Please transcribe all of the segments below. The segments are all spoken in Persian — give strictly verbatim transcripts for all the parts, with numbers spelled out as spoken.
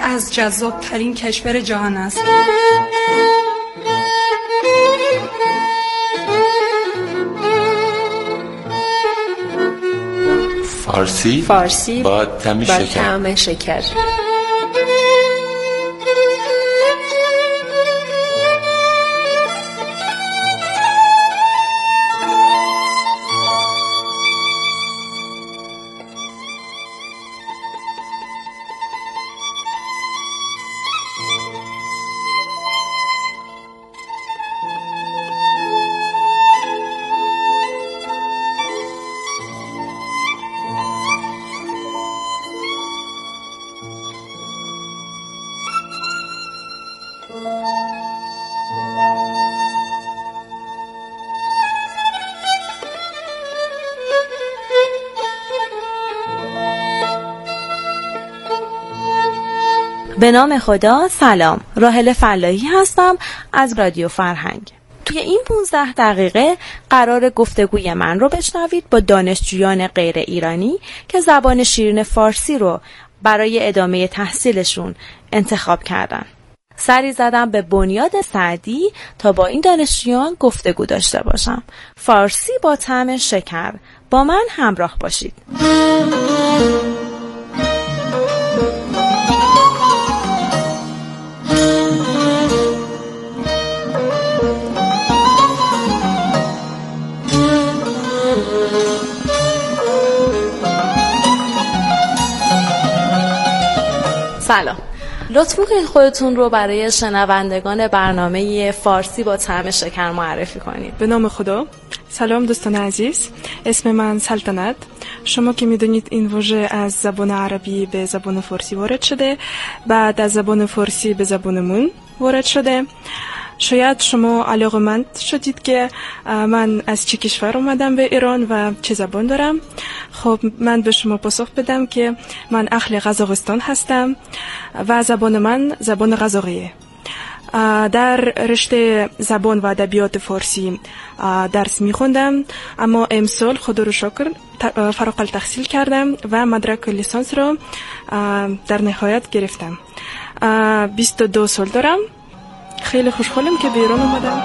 یکی از جذاب‌ترین کشور جهان است. فارسی فارسی با طعم با شکر. طعم شکر. به نام خدا. سلام، راحله فلاحی هستم از رادیو فرهنگ. توی این پانزده دقیقه قرار گفتگوی من رو بشنوید با دانشجویان غیر ایرانی که زبان شیرین فارسی رو برای ادامه تحصیلشون انتخاب کردن. سری زدم به بنیاد سعدی تا با این دانشجویان گفتگو داشته باشم. فارسی با طعم شکر، با من همراه باشید. سلام، لطف میکنید خودتون رو برای شنوندگان برنامه فارسی با طعم شکر معرفی کنید. به نام خدا. سلام دوستان عزیز، اسم من سلطنت. شما که میدونید این واژه از زبان عربی به زبان فارسی وارد شده، بعد از زبان فارسی به زبانمون وارد شده. شاید شما علاقه‌مند شدید که من از چه کشور اومدم به ایران و چه زبان دارم. خب من به شما پاسخ بدم که من اهل قزاقستان هستم و زبان من زبان قزاقیه. در رشته زبان و ادبیات فارسی درس میخوندم، اما امسال خدا رو شکر فارغ التحصیل کردم و مدرک لیسانس رو در نهایت گرفتم. بیست و دو سال دارم. خیلی خوشحالم که به ایران اومدم.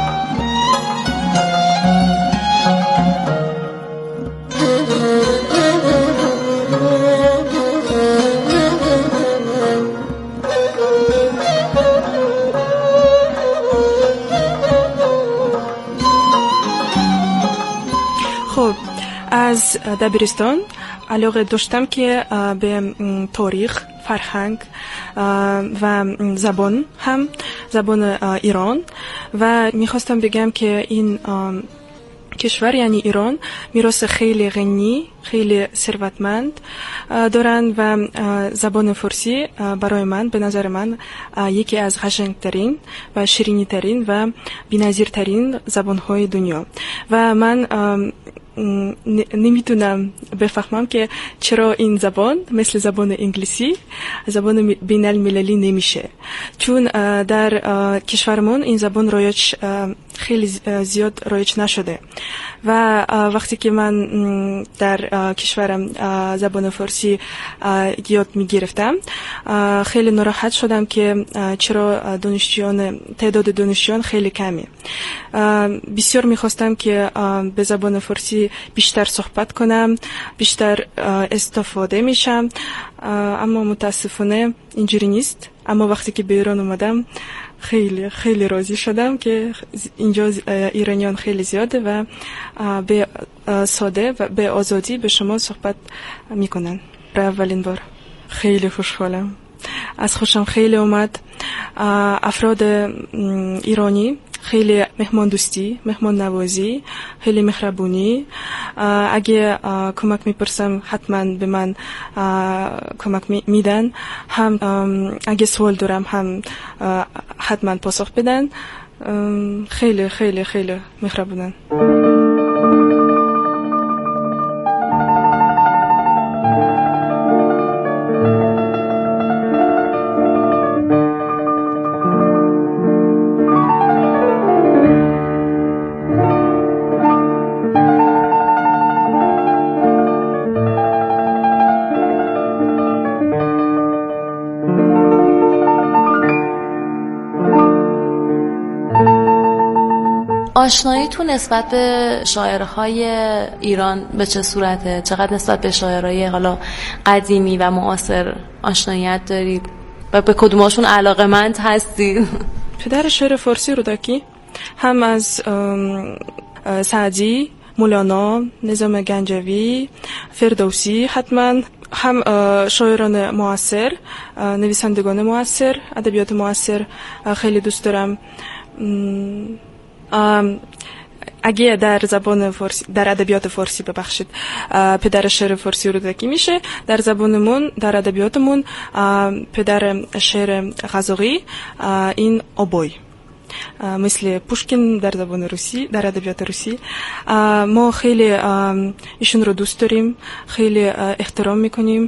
خب از دبیرستان علاقه داشتم که به تاریخ، فرهنگ و زبان، هم زبان ایران، و میخواستم بگم که این کشور یعنی ایران میراث خیلی غنی، خیلی ثروتمند دارن و زبان فارسی برای من، به نظر من، یکی از قشنگترین و شیرینی‌ترین و بی‌نظیرترین زبان‌های دنیا. و من نمیتونم بفهمم که چرا این زبان مثل زبان انگلیسی زبان بین المللی نمیشه، چون در کشورمون این زبان رایج خیلی زیاد رایج نشده و وقتی که من در کشورم زبان فارسی یاد میگرفتم خیلی ناراحت شدم که چرا دانشجویان تعداد دانشجویان خیلی کمه. بسیار میخواستم که به زبان فارسی بیشتر صحبت کنم، بیشتر استفاده میشم، اما متاسفانه اینجوری نیست. اما وقتی که به ایران اومدم خیلی خیلی راضی شدم که اینجا ایرانیان خیلی زیاده و به ساده و به آزادی به شما صحبت میکنن. برای اولین بار خیلی خوشحالم، از خوشم خیلی اومد. افراد ایرانی خیلی مهمان دوستی، مهمان نوازی، خیلی مهربونی. اگه کمک میپرسم حتما به من کمک میدن، هم اگه سوال دارم هم حتما پاسخ بدن. خیلی خیلی خیلی مهربونن. آشناییتون نسبت به شاعرهای ایران به چه صورته؟ چقدر نسبت به شاعرهای حالا قدیمی و معاصر آشناییت دارید و به کدوماشون علاقه‌مند هستید؟ پدر شعر فارسی رودکی هم از سعدی، مولانا، نظام گنجوی، فردوسی حتما، هم شاعران معاصر، نویسندگان معاصر، ادبیات معاصر خیلی دوست دارم. اگه در زبان فارسی، در ادبیات فارسی ببخشید، پدر شعر فارسی رودکی میشه، در زبانمون، در ادبیاتمون پدر شعر قزاقی این آبوی، مثل پوشکین در زبان روسی، در ادبیات روسی. ما خیلی ایشون رو دوست داریم، خیلی احترام میکنیم،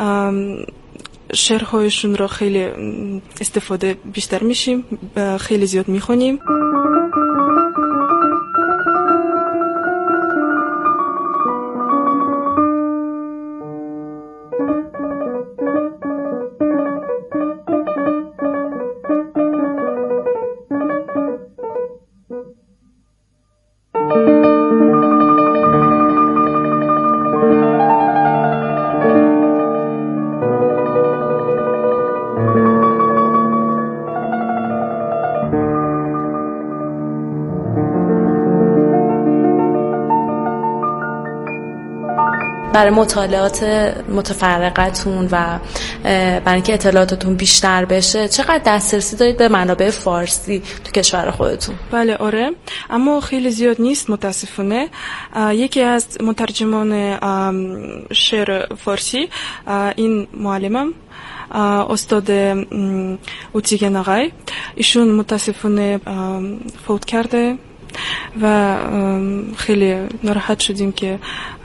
شعرهایشون رو خیلی استفاده بیشتر میشیم، خیلی زیاد میخونیم. برای مطالعات متفرقتون و برای اینکه اطلاعاتتون بیشتر بشه چقدر دسترسی دارید به منابع فارسی تو کشور خودتون؟ بله آره، اما خیلی زیاد نیست متاسفانه. یکی از مترجمان شعر فارسی، این معلمم استاد اوتیگن آقای، ایشون متاسفانه فوت کرده و خیلی ناراحت شدیم که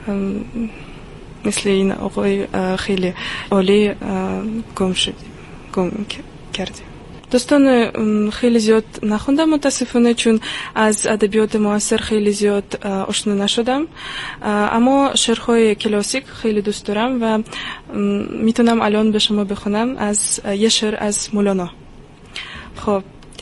مثل این آقای خیلی عالی گم شدیم، گم کردیم. دوستان خیلی زیاد نخوندم متاسفانه، چون از ادبیات معاصر خیلی زیاد آشنا نشدم، اما شعرهای کلاسیک خیلی دوست دارم و میتونم الان به شما بخونم از یه شعر از مولانا. خب،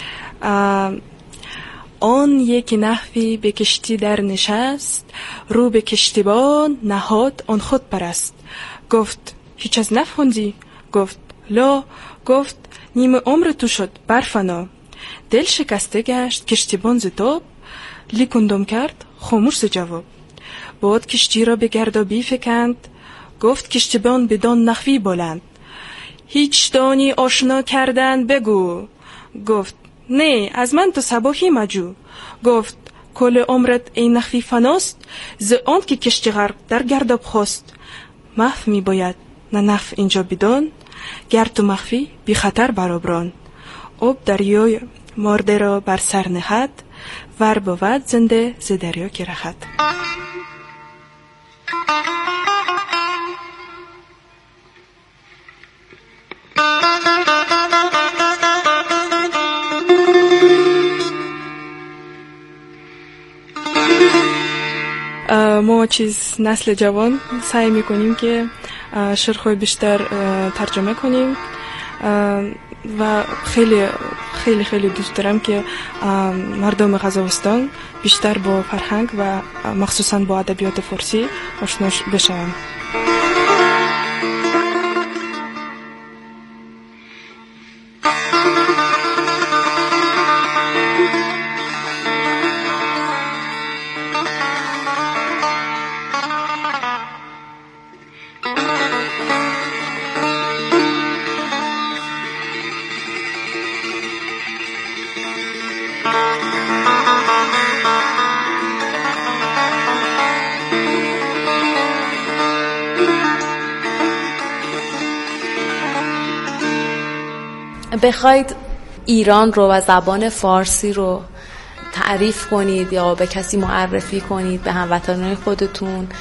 آن یک نحوی به کشتی در نشست، رو به کشتیبان نهاد آن خود پرست. گفت هیچ از نفهمدی؟ گفت لا. گفت نیم عمر تو شد برفنا، دل شکسته گشت کشتیبان ز تاب، لیکندم کرد خاموش ز جواب. باد کشتی را به گردابی فکند، گفت کشتیبان بدان نحوی بلند، هیچ دانی آشنا کردن بگو. گفت نه از من تو صباحی مجو. گفت کل عمرت این نحوی فناست، ز آن که کشتی غرق در گرداب خواست. محو می باید نه نحو اینجا بدان، گر تو مخفی بی خطر برابران. آب دریای مرده را بر سر نهد، ور بود زنده ز دریا که رهد. ما چیز نسل جوان سعی میکنیم که شعرهای بیشتر ترجمه کنیم و خیلی خیلی خیلی دوست دارم که مردم قزاقستان بیشتر با فرهنگ و مخصوصا با ادبیات فارسی آشنا بشن. بخواید ایران رو و زبان فارسی رو تعریف کنید یا به کسی معرفی کنید به هموطنان خودتون،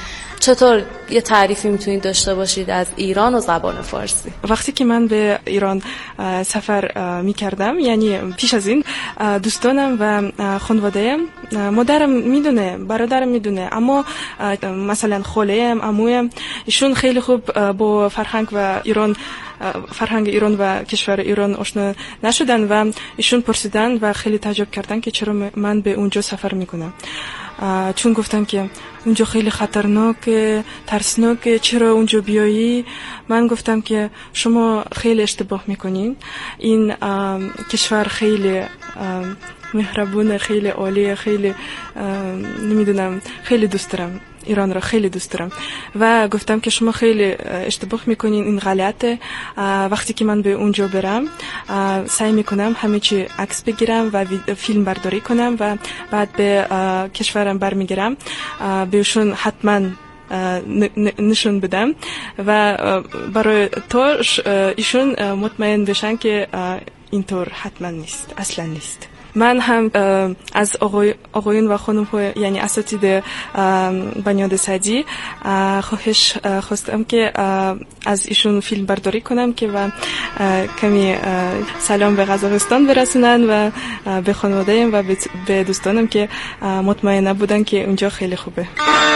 چطور یه تعریفی میتونید داشته باشید از ایران و زبان فارسی؟ وقتی که من به ایران سفر میکردم، یعنی پیش از این دوستانم و خانواده‌ام، مادرم میدونه، برادرم میدونه، اما مثلا خاله‌ام، عمویم، ایشون خیلی خوب با فرهنگ و ایران فرهنگ ایران و کشور ایران آشنا نشدن و ایشون پرسیدن و خیلی تعجب کردن که چرا من به اونجا سفر میکنم. چون گفتم که اونجا خیلی خطرناکه، ترسناکه، چرا اونجا بیایی؟ من گفتم که شما خیلی اشتباه میکنین، این کشور خیلی مهربونه، خیلی عالیه، خیلی نمیدونم، خیلی دوست دارم ایران را، خیلی دوست دارم. و گفتم که شما خیلی اشتباه میکنین، این غلطه. وقتی که من به اونجا برم سعی میکنم همه چی عکس بگیرم و فیلم برداری کنم و بعد به کشورم برمیگردم، بهشون حتما نشون بدم و برای تا ایشون مطمئن بشن که اینطور حتما نیست، اصلا نیست. من هم از آقای آقایون و خانم ها، یعنی اساتید بنیاد سعدی، خواهش خواستم که از ایشون فیلم برداری کنم که و کمی سلام به قزاقستان برسونن و به خانواده‌ام و به دوستانم که مطمئن نبودن که اونجا خیلی خوبه.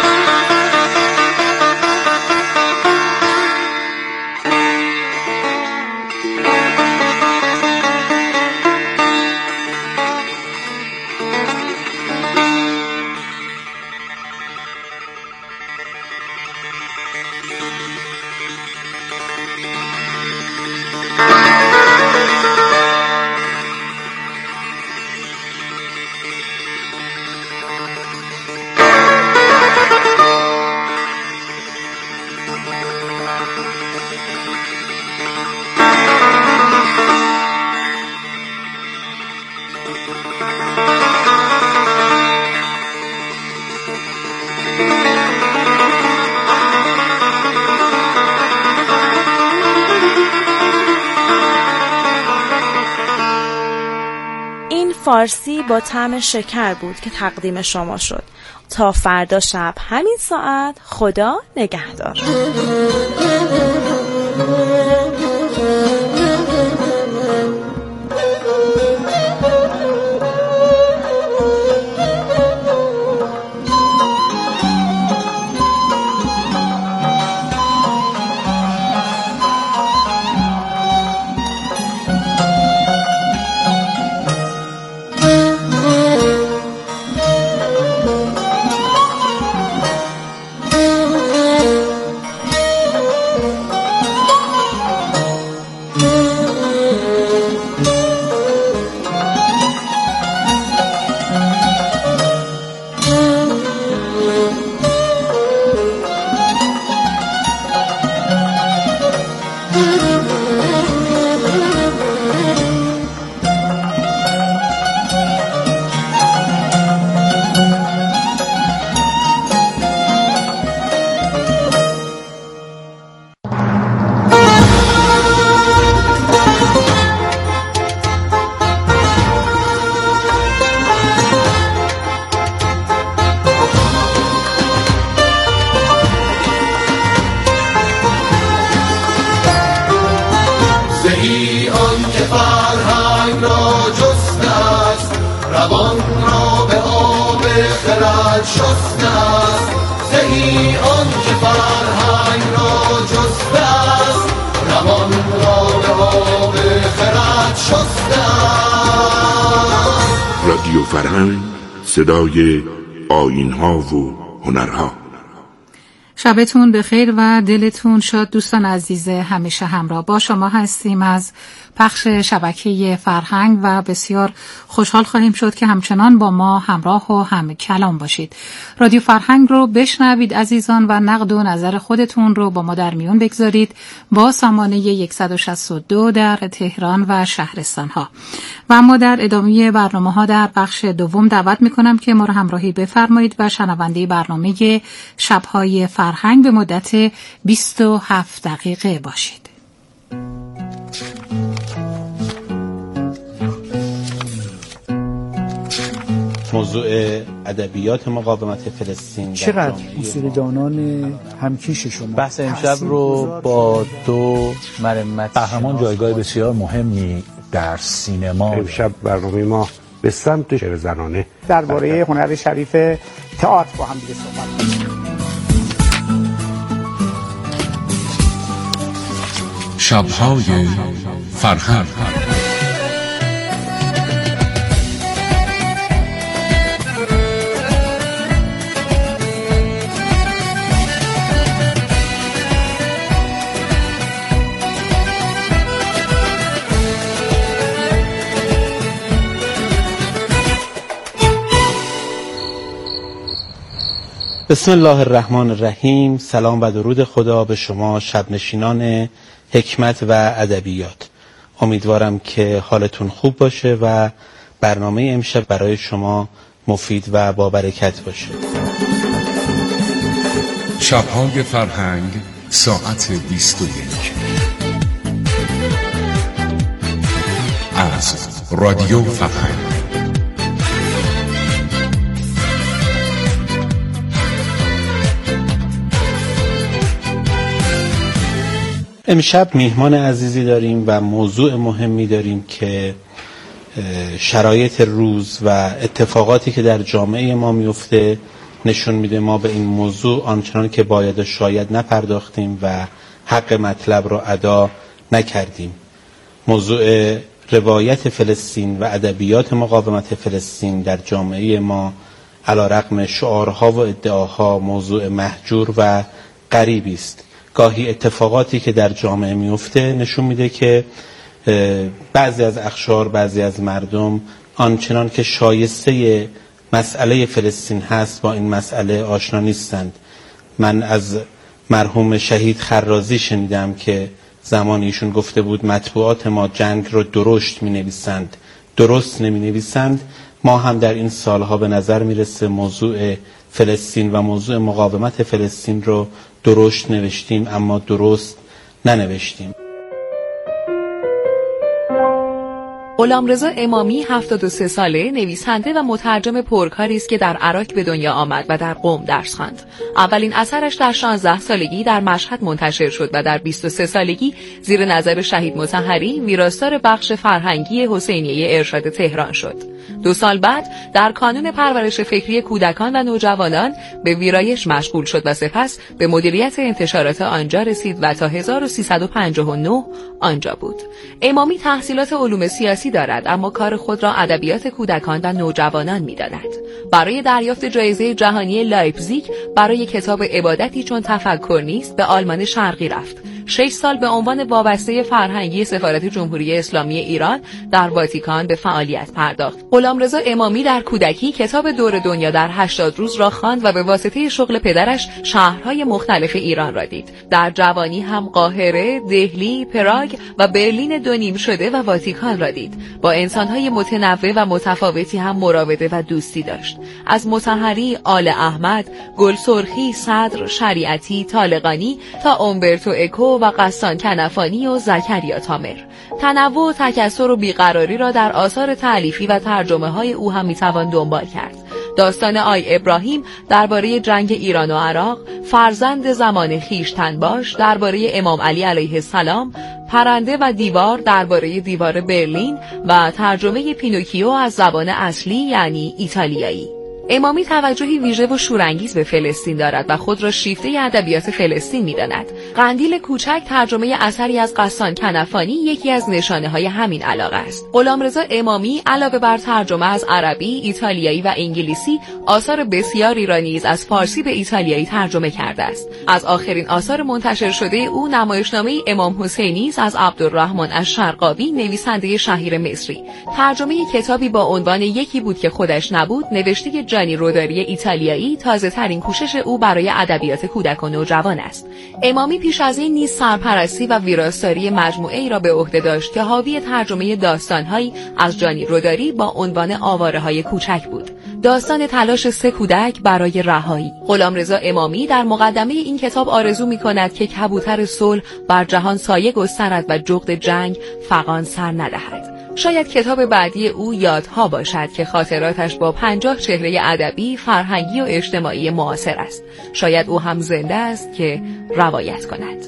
فارسی با طعم شکر بود که تقدیم شما شد. تا فردا شب همین ساعت، خدا نگهدار. رادیو فرهنگ، صدای آیین‌ها و هنرها. شبتون بخیر و دلتون شاد دوستان عزیز. همیشه همراه با شما هستیم از پخش شبکه فرهنگ و بسیار خوشحال خواهیم شد که همچنان با ما همراه و هم کلام باشید. رادیو فرهنگ رو بشنوید عزیزان و نقد و نظر خودتون رو با ما در میون بگذارید با سامانه صد و شصت و دو در تهران و شهرستان ها. و اما در ادامه برنامه ها در بخش دوم دعوت میکنم که ما رو همراهی بفرمایید و شنونده برنامه شبهای فرهنگ به مدت بیست و هفت دقیقه باشید. موضوع موضوع ادبیات مقاومت فلسطین. چقدر موسیقیدانان همکیش شما بحث امشب رو با دو مرمت قهرمان جایگاه بسیار مهمی در سینما. امشب برنامه ما به سمت شعر زنانه درباره هنر شریف تئاتر با هم دیگه صحبت کنیم. شب‌های فرهنگ. بسم الله الرحمن الرحیم. سلام و درود خدا به شما شبنشینان حکمت و ادبیات. امیدوارم که حالتون خوب باشه و برنامه امشب برای شما مفید و با برکت باشه. شب‌های فرهنگ ساعت بیست و یک از رادیو فرهنگ. امشب میهمان عزیزی داریم و موضوع مهمی داریم که شرایط روز و اتفاقاتی که در جامعه ما میفته نشون میده ما به این موضوع آنچنان که باید و شاید نپرداختیم و حق مطلب رو ادا نکردیم. موضوع روایت فلسطین و ادبیات مقاومت فلسطین در جامعه ما علیرغم شعارها و ادعاها موضوع مهجور و غریبی است. گاهی اتفاقاتی که در جامعه میفته نشون میده که بعضی از اقشار، بعضی از مردم آنچنان که شایسته مسئله فلسطین هست با این مسئله آشنا نیستند. من از مرحوم شهید خرازی شنیدم که زمانی ایشون گفته بود مطبوعات ما جنگ رو درشت می نویسند، درست نمی نویسند. ما هم در این سالها به نظر میرسه موضوع فلسطین و موضوع مقاومت فلسطین رو درشت نوشتیم اما درست ننوشتیم. غلامرضا امامی هفتاد و سه ساله، نویسنده و مترجم پرکاری است که در عراق به دنیا آمد و در قم درس خواند. اولین اثرش در شانزده سالگی در مشهد منتشر شد و در بیست و سه سالگی زیر نظر شهید مطهری ویراستار بخش فرهنگی حسینیه ارشاد تهران شد. دو سال بعد در کانون پرورش فکری کودکان و نوجوانان به ویرایش مشغول شد و سپس به مدیریت انتشارات آنجا رسید و تا هزار و سیصد و پنجاه و نه آنجا بود. امامی تحصیلات علوم سیاسی دارد اما کار خود را ادبیات کودکان و نوجوانان می‌داند. برای دریافت جایزه جهانی لایپزیگ برای کتاب عبادتی چون تفکر نیست به آلمان شرقی رفت. شش سال به عنوان وابسته فرهنگی سفارت جمهوری اسلامی ایران در واتیکان به فعالیت پرداخت. غلامرضا امامی در کودکی کتاب دور دنیا در هشتاد روز را خواند و به واسطه شغل پدرش شهرهای مختلف ایران را دید. در جوانی هم قاهره، دهلی، پراگ و برلین دو نیم شده و واتیکان را دید. با انسانهای متنوع و متفاوتی هم مراوده و دوستی داشت. از مطهری، آل احمد، گل سرخی، صدر، شریعتی، طالقانی تا اومبرتو اکو و قسان کنفانی و زکریا تامر. تنوع و تکثر و بیقراری را در آثار تألیفی و ترجمه های او هم میتوان دنبال کرد. داستان آی ابراهیم درباره جنگ ایران و عراق، فرزند زمان خویشتن باش درباره امام علی علیه السلام، پرنده و دیوار درباره دیوار برلین و ترجمه پینوکیو از زبان اصلی یعنی ایتالیایی. امامی توجهی ویژه و شورانگیز به فلسطین دارد و خود را شیفته ادبیات فلسطین می‌داند. قندیل کوچک ترجمه اثری از قسان کنفانی یکی از نشانه‌های همین علاقه است. غلامرضا امامی علاوه بر ترجمه از عربی، ایتالیایی و انگلیسی، آثار بسیاری را نیز از فارسی به ایتالیایی ترجمه کرده است. از آخرین آثار منتشر شده او نمایشنامه امام حسینی است از عبدالرحمن الشرقاوی، نویسنده شهیر مصری. ترجمه کتابی با عنوان یکی بود که خودش نبود، نوشته جانی روداری ایتالیایی، تازه ترین کوشش او برای ادبیات کودک و نوجوان است. امامی پیش از این نیز سرپرستی و ویراستاری مجموعه‌ای را به عهده داشت که حاوی ترجمه داستان‌هایی از جانی روداری با عنوان آواره‌های کوچک بود. داستان تلاش سه کودک برای رهایی. غلامرضا امامی در مقدمه این کتاب آرزو می‌کند که کبوتر صلح بر جهان سایه گسترد و جغد جنگ فغان سر ندهد. شاید کتاب بعدی او یادها باشد که خاطراتش با پنجاه چهره ادبی، فرهنگی و اجتماعی معاصر است. شاید او هم زنده است که روایت کند.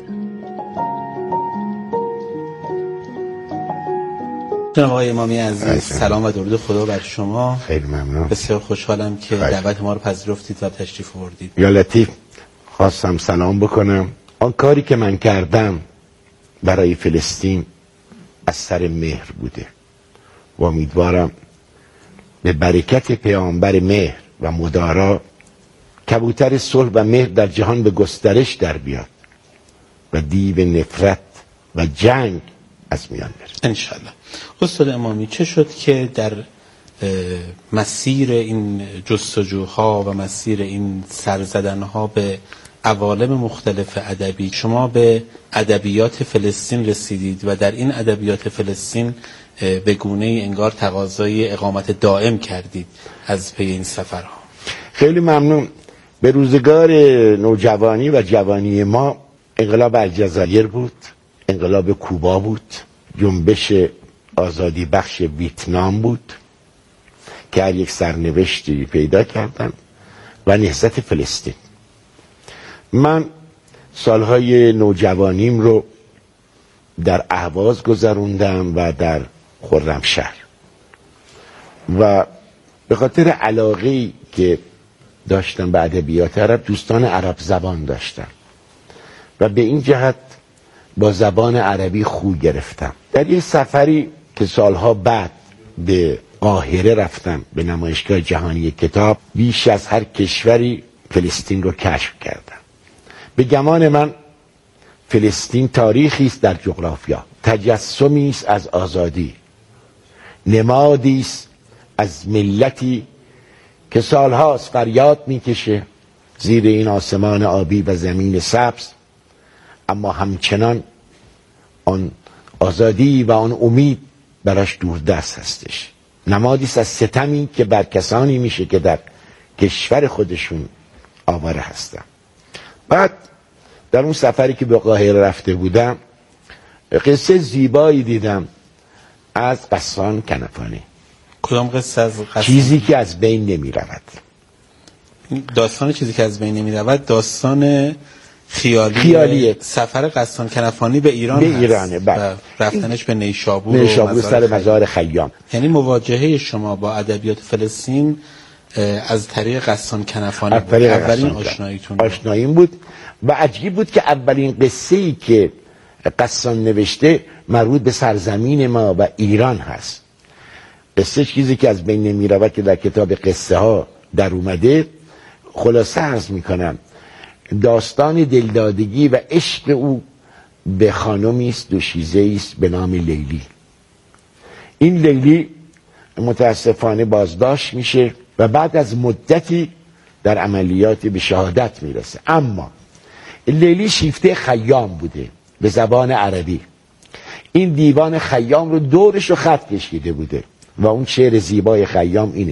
جناب آقای امامی عزیز، سلام و درود خدا بر شما. خیلی ممنون. بسیار خوشحالم که دعوت ما رو پذیرفتید و تشریف آوردید. یا لطیف، خواستم سلام بکنم. آن کاری که من کردم برای فلسطین از سر مهر بوده و امیدوارم به برکت پیامبر مهر و مدارا کبوتر صلح و مهر در جهان به گسترش در بیاد و دیو نفرت و جنگ از میان بره انشالله. استاد امامی، چه شد که در مسیر این جستجوها و مسیر این سرزدنها به عوالم مختلف ادبی شما به ادبیات فلسطین رسیدید و در این ادبیات فلسطین به گونه‌ای انگار تقاضای اقامت دائم کردید از پی این سفرها؟ خیلی ممنون. به روزگار نوجوانی و جوانی ما انقلاب الجزایر بود، انقلاب کوبا بود، جنبش آزادی بخش ویتنام بود که هر یک سرنوشتی پیدا کردن و نهضت فلسطین. من سالهای نوجوانیم رو در اهواز گذروندم و در خرمشهر و به خاطر علاقه‌ای که داشتم به ادبیات عرب، دوستان عرب زبان داشتم و به این جهت با زبان عربی خو گرفتم. در یه سفری که سالها بعد به قاهره رفتم، به نمایشگاه جهانی کتاب، بیش از هر کشوری فلسطین رو کشف کردم. به گمان من فلسطین تاریخی است در جغرافیا، تجسمی است از آزادی، نمادی است از ملتی که سالهاست فریاد میکشه زیر این آسمان آبی و زمین سبز، اما همچنان آن آزادی و آن امید براش دوردست هستش. نمادی است از ستمی که بر کسانی میشه که در کشور خودشون آواره هستن. بعد در اون سفری که به قاهره رفته بودم، قصه زیبایی دیدم از قسان کنفانی. کدام قصه از قسان؟ چیزی که از بین نمی رود. داستان چیزی که از بین نمی رود داستان خیالی خیالیه. سفر قسان کنفانی به ایران به هست. ایرانه بله. رفتنش به نیشابور نیشابور سر مزار خیام. یعنی مواجهه شما با ادبیات فلسطین از طریق قسان کنفانی بود. اولین آشناییتون آشناییم بود و عجیب بود که اولین قصه‌ای که قسان نوشته مربوط به سرزمین ما و ایران هست. قصه چیزی که از بین نمی رود که در کتاب قصه ها در اومده، خلاصه عرض می کنم، داستان دلدادگی و عشق او به خانمی است دوشیزه است به نام لیلی. این لیلی متاسفانه بازداشت میشه و بعد از مدتی در عملیات به شهادت میرسه. اما لیلی شیفته خیام بوده به زبان عربی. این دیوان خیام رو دورش رو خط کشیده بوده و اون شعر زیبای خیام اینه: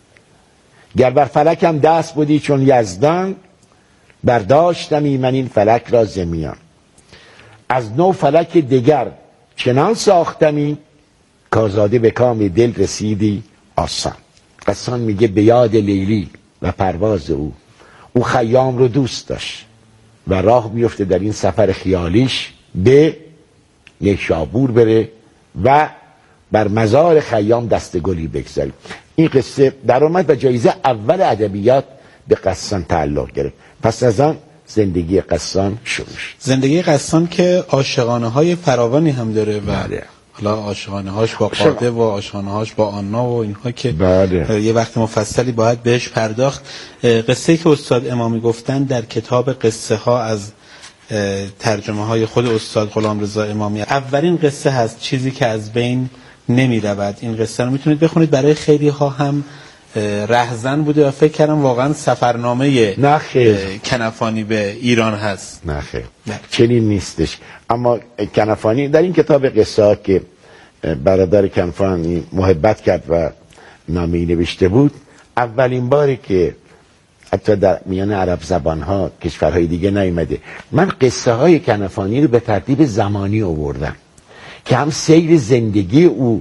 گر بر فلکم دست بودی چون یزدان، برداشتمی من این فلک را زمیان. از نو فلک دگر چنان ساختمی، کازاده به کام دل رسیدی آسان. قسان میگه به یاد لیلی و پرواز او، او خیام رو دوست داشت و راه میفته در این سفر خیالیش به نیشابور بره و بر مزار خیام دست گلی بگذاره. این قصه در اومد و جایزه اول ادبیات به قسان تعلق گرفت. پس از آن زندگی قسان شروع شد. زندگی قسان که عاشقانه های فراوانی هم داره و بله. حالا عاشقانه هاش با قاده و عاشقانه هاش با آنا و اینها که بله. یه وقت مفصلی باید بهش پرداخت. قصه‌ای که استاد امامی گفتن در کتاب قصه ها از ترجمه های خود استاد غلامرضا امامی، اولین قصه هست چیزی که از بین نمی رود. این قصه رو میتونید بخونید، برای خیلی ها هم رهزن بوده و فکر کردم واقعا سفرنامه کنفانی به ایران هست. نه خیر، چنین نیستش. اما کنفانی در این کتاب قصه ها که برادر کنفانی محبت کرد و نامه‌ای نوشته بود، اولین باری که حتی در میان عرب زبان ها کشورهای دیگه نیامده، من قصه های کنفانی رو به ترتیب زمانی آوردم که هم سیر زندگی او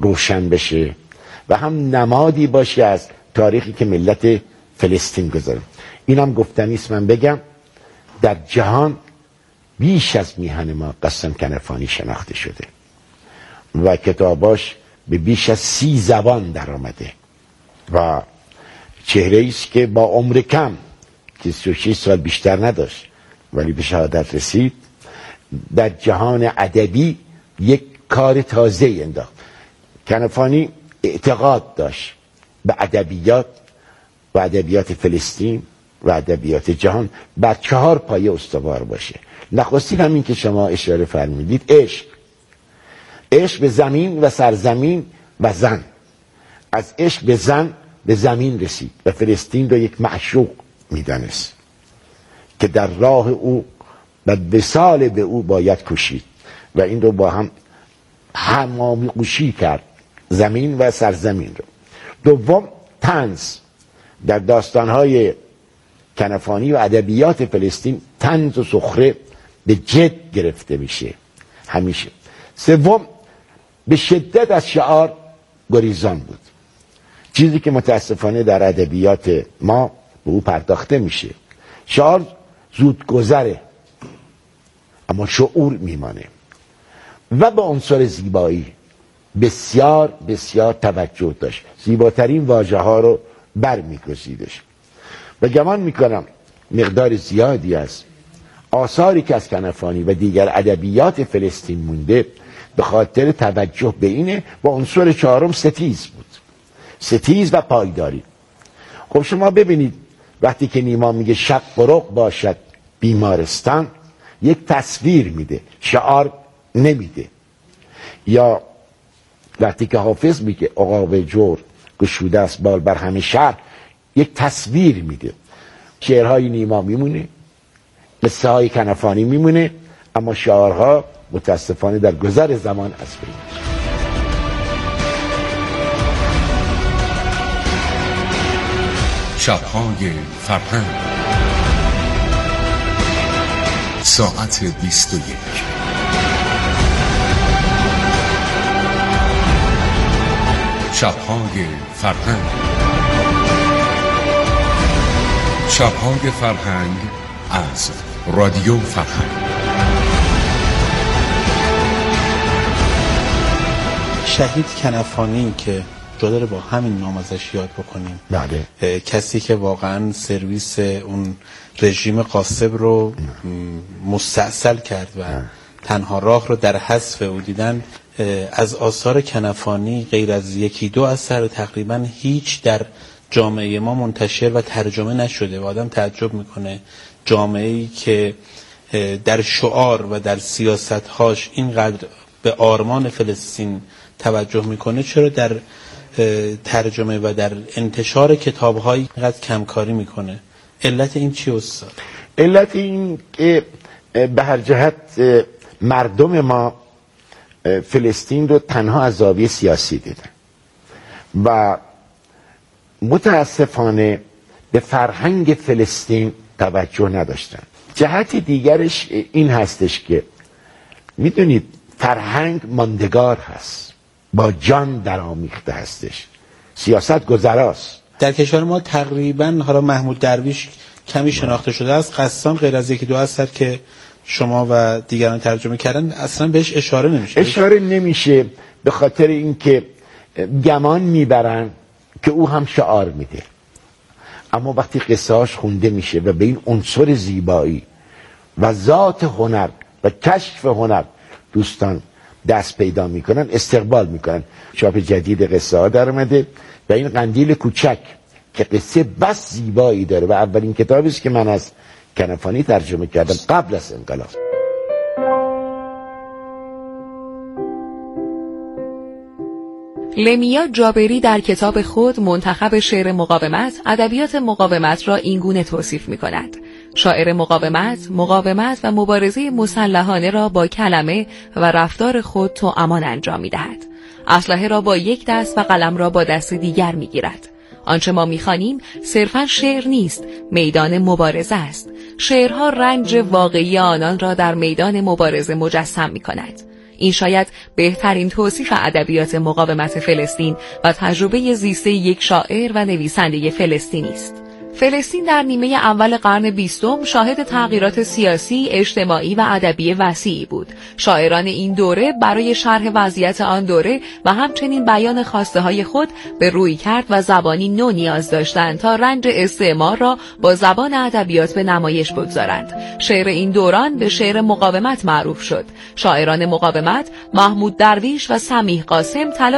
روشن بشه و هم نمادی باشه از تاریخی که ملت فلسطین گذاره. اینم گفتنیست من بگم در جهان بیش از میهن ما قاسم کنفانی شناخته شده و کتاباش به بیش از سی زبان در آمده و چهره ایست که با عمر کم که سی و شش سال بیشتر نداشت ولی به شهادت رسید، در جهان ادبی یک کار تازه انداخت. کنفانی اعتقاد داشت به ادبیات و ادبیات فلسطین و ادبیات جهان بر چهار پایه استوار باشه. نخستین همین که شما اشاره فرمودید، عشق عشق به زمین و سرزمین و زن. از عشق به زن به زمین رسید و فلسطین رو یک معشوق میدانست که در راه او و وصال به او باید کشید و این رو با هم هماغوشی کرد، زمین و سرزمین رو. دوم، طنز. در داستانهای کنفانی و ادبیات فلسطین طنز و سخره به جد گرفته میشه همیشه. سوم، به شدت از شعار گریزان بود، چیزی که متاسفانه در ادبیات ما به او پرداخته میشه. شعار زود گذره اما شعور میمانه. و به عنصر زیبایی بسیار بسیار توجه داشت، زیباترین واژه ها رو برمیگزیدش و گمان میکنم مقدار زیادی از آثاری که از کنفانی و دیگر ادبیات فلسطین مونده به خاطر توجه به اینه. با عنصر چهارم ستیز بود، ستیز و پایداری. خب شما ببینید وقتی که نیما میگه شق برق باشد بیمارستان، یک تصویر میده، شعار نمیده. یا وقتی که حافظ میگه عقاب جور گشوده است بال بر همه شهر، یک تصویر میده. شعرهای نیما میمونه، قصه های کنفانی میمونه، اما شعارها متاسفانه در گذر زمان از بین. شب‌های فرهنگ، ساعت بیست و یک. شب‌های فرهنگ، شب‌های فرهنگ از رادیو فرهنگ. شهید کنفانی که جا داره با همین نام ازش یاد بکنیم. بله. کسی که واقعا سرویس اون رژیم غاصب رو مستاصل کرد و تنها راه رو در حذف او دیدن. از آثار کنفانی غیر از یکی دو اثر تقریبا هیچ در جامعه ما منتشر و ترجمه نشده و آدم تعجب میکنه جامعه‌ای که در شعار و در سیاست‌هاش اینقدر به آرمان فلسطین توجه میکنه چرا در ترجمه و در انتشار کتاب‌هایی اینقدر کمکاری میکنه. علت این چی استاد؟ علت این که به هر جهت مردم ما فلسطین رو تنها از زاویه سیاسی دیدن و متاسفانه به فرهنگ فلسطین توجه نداشتن. جهت دیگرش این هستش که میدونید فرهنگ ماندگار هست، با جان در آمیخته هستش، سیاست گذراست. در کشور ما تقریبا حالا محمود درویش کمی شناخته شده است، قسام غیر از یکی دو اثر که شما و دیگران ترجمه کردن اصلا بهش اشاره نمیشه. اشاره نمیشه به خاطر اینکه گمان میبرن که او هم شعار میده، اما وقتی قصه‌اش خونده میشه و به این عنصر زیبایی و ذات هنر و کشف هنر دوستان دست پیدا میکنن، استقبال میکنن. چاپ جدید قصه ها در اومده و این قندیل کوچک که قصه بس زیبایی داره و اولین کتابی است که من از کنفانی ترجمه کردم قبل از انقلاب. لمیا جابری در کتاب خود منتخب شعر مقاومت، ادبیات مقاومت را اینگونه توصیف می‌کند: شاعر مقاومت، مقاومت و مبارزه مسلحانه را با کلمه و رفتار خود توامان انجام می‌دهد. اسلحه را با یک دست و قلم را با دست دیگر می‌گیرد. آنچه ما می‌خوانیم صرفاً شعر نیست، میدان مبارزه است. شعرها رنج واقعی آنان را در میدان مبارزه مجسم می‌کند. این شاید بهترین توصیف ادبیات مقاومت فلسطین و تجربه زیسته یک شاعر و نویسنده فلسطینی است. فلسطین در نیمه اول قرن بیستم شاهد تغییرات سیاسی، اجتماعی و ادبی وسیعی بود. شاعران این دوره برای شرح وضعیت آن دوره و همچنین بیان خواسته های خود به رویکرد و زبانی نو نیاز داشتند تا رنج استعمار را با زبان ادبیات به نمایش بگذارند. شعر این دوران به شعر مقاومت معروف شد. شاعران مقاومت محمود درویش و سمیح قاسم تلاش